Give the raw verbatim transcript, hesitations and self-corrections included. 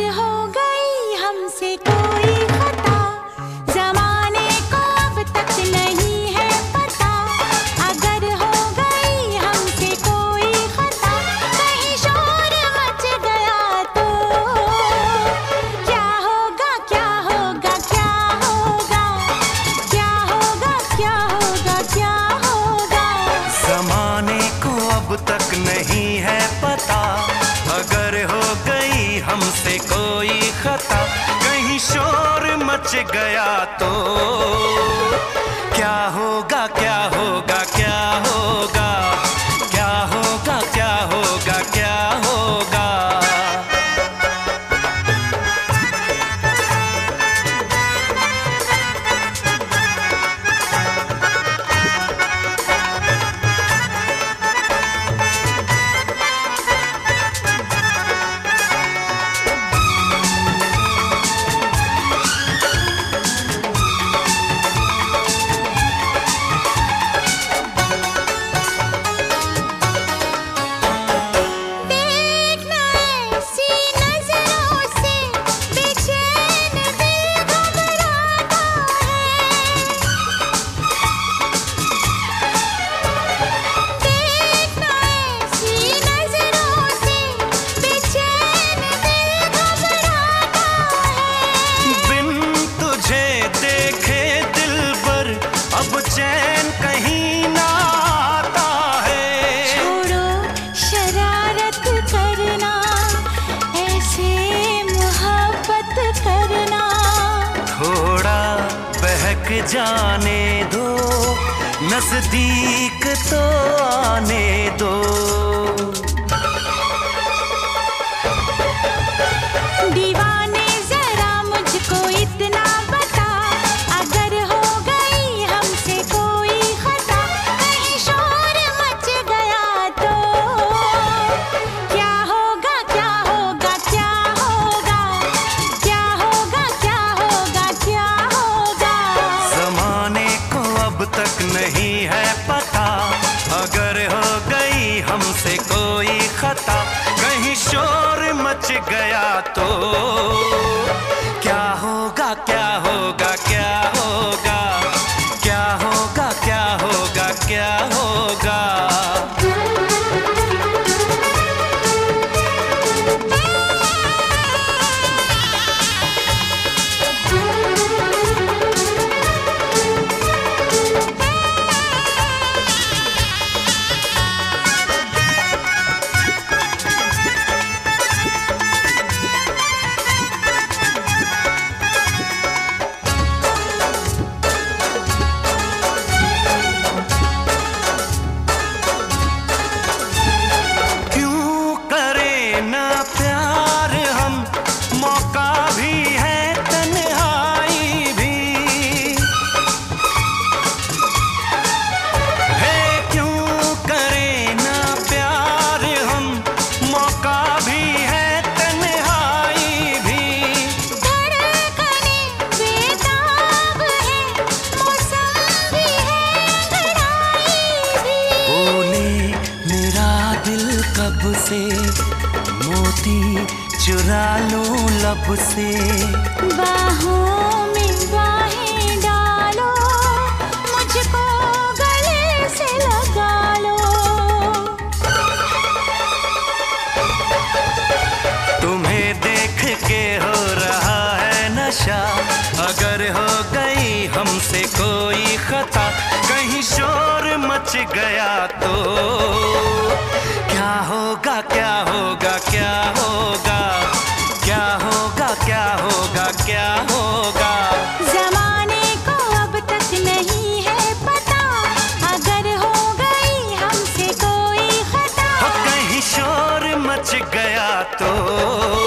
हो गई हमसे कोई खता, जमाने को अब तक नहीं है पता। अगर हो गई हमसे कोई खता, कहीं शोर मच गया तो क्या होगा क्या होगा क्या होगा, क्या होगा क्या होगा क्या होगा। जमाने को अब तक नहीं है पता, अगर हो गई हमसे कोई खता, कहीं शोर मच गया तो क्या होगा क्या होगा क्या होगा, क्या होगा क्या होगा क्या होगा। चैन कहीं ना आता है। छोड़ो शरारत करना, ऐसे मोहब्बत करना। थोड़ा बहक जाने दो, नजदीक तो आने दो। दीवाने जरा मुझको इतना बता, अगर हो गई हमसे कोई खता, कहीं शोर मच गया तो क्या होगा क्या होगा क्या होगा, क्या होगा क्या होगा क्या होगा। जमाने को अब तक नहीं है पता, अगर हो गई हमसे कोई खता, कहीं शोर मच गया तो क्या होगा क्या होगा क्या होगा, क्या होगा क्या होगा क्या होगा। कब से मोती चुरा लूं लब से, बाहों में बाहें डालो, मुझको गले से लगा लो। तुम्हें देख के हो रहा है नशा, अगर हो गई हमसे कोई खता, कहीं शोर मच गया तो क्या होगा क्या होगा क्या होगा, क्या होगा क्या होगा क्या होगा। जमाने को अब तक नहीं है पता, अगर हो गई हमसे कोई खता, कहीं शोर मच गया तो